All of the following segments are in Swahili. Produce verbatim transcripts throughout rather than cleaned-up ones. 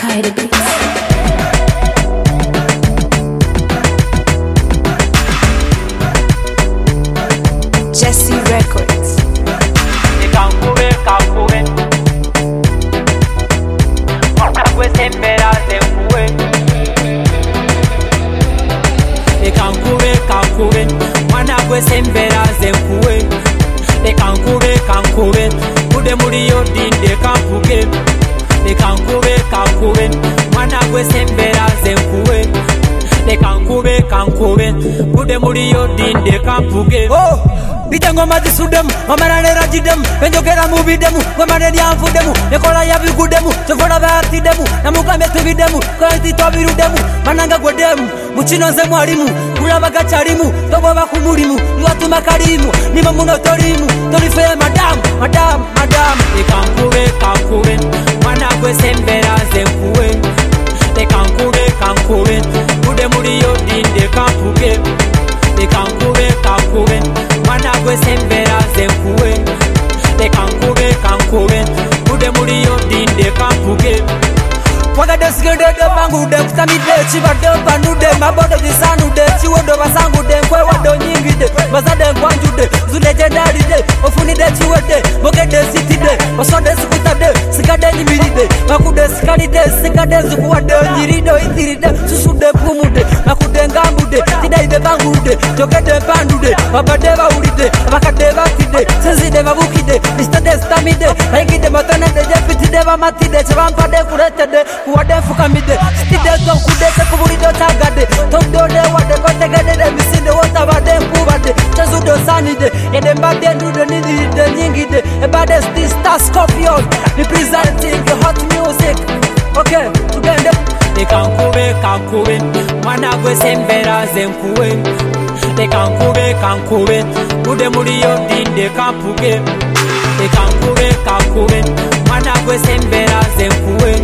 Spider Beats. Jesse Records. Ekankube kankube Kwesembera zenkuwe Ekankube kankube Mwana kwesembera zenkuwe Ekankube kankube Kude muliyo dinde kampuge Ekankube kankube Mwana kwesembera zenkuwe Ekankube kankube Kude muliyo dinde kampuge Oh! Bitango mati sudemu, wamarane rajidemu Benjokera mubidemu, wamane nyanfudemu Nekola ya vigudemu, chokona baatidemu Namukame tubidemu, kwa iti tobirudemu Mananga gwedemu, muchino nze mwalimu Kulabaga charimu, tobo bakumulimu Niwatu makarimu, nima muno torimu Torife madamu, madamu, madamu Ekankube kankube, mwana kwesembera zenkuwe Ekankube kankube, kude muliyo dinde kampuge Ekankube kankube, mwana kwesembera zenkuwe Ekankube kankube, kude muliyo dinde kampuge Wagade sigede bangude, kutamide chibade panude Mabode jisanude, chiwodo basangude Nkwe wado nyingide, bazade nkwanjude Zule jendaride, ofunide chiwede Mogede sitide, wasonde sikutade Sigade nyimiride, makude sikalide Sigade zukuwade, nyirido itiride Susude pumude, makude ngambude Tidaide bangude, jogede pandude Babade baulide, bakade batide Sezide babukide, istade stamide Haigide matonede, jepitide bamatide Chabampade kuretede Kuwade fukamide, stide zonkude Sekuburido tagade, tondode wade Kotegede misinde, wotabade nkubade Chazudo sanide, yede mbade Nude nidide nyingide, ebade sti star scorpion Representing hot music. Okay, tugende Ekankube kankube, mwana kwesembera zenkuwe Ekankube kankube, kude muliyo dinde kampuge Ekankube kankube, mwana kwesembera zenkuwe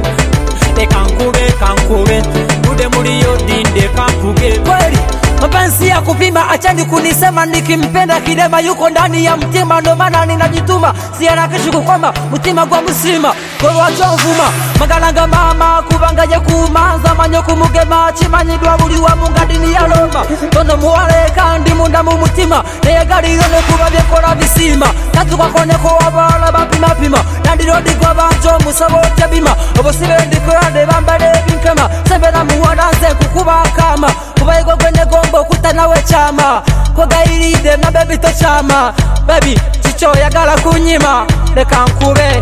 Ekankube kankube, kude muliyo dinde kampuge kweli mapenzi ya kupima achani kunisema nikimpenda kidema yuko ndani ya mtima ndo maana ninajituma siharakishi kukoma mutima gwa musima kolwacho mvuma magalanga mama kubangaje kumanza manyo kumugema chimanyidwa buli wa mungadini ya Roma tono muwale kandi munda mu mutima neyegaliro no kuba byekola bisima natukakoneko wabala bapima pima nandirodi gwa banjo musabo tabima obosibe ndikorade bambale binkema sebera muwadanze kukuba kama kubayego gwenye gombo kutanawe chama kogairide na baby to chama baby chicho yagala kunyima leka nkube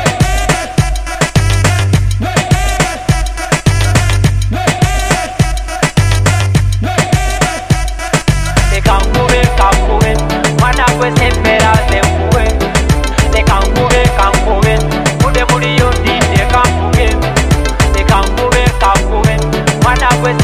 Ekankube kankube, mwana kwesembera zenkuwe Ekankube kankube, kude muliyo dinde kampuge Ekankube kankube, mwana kwesembera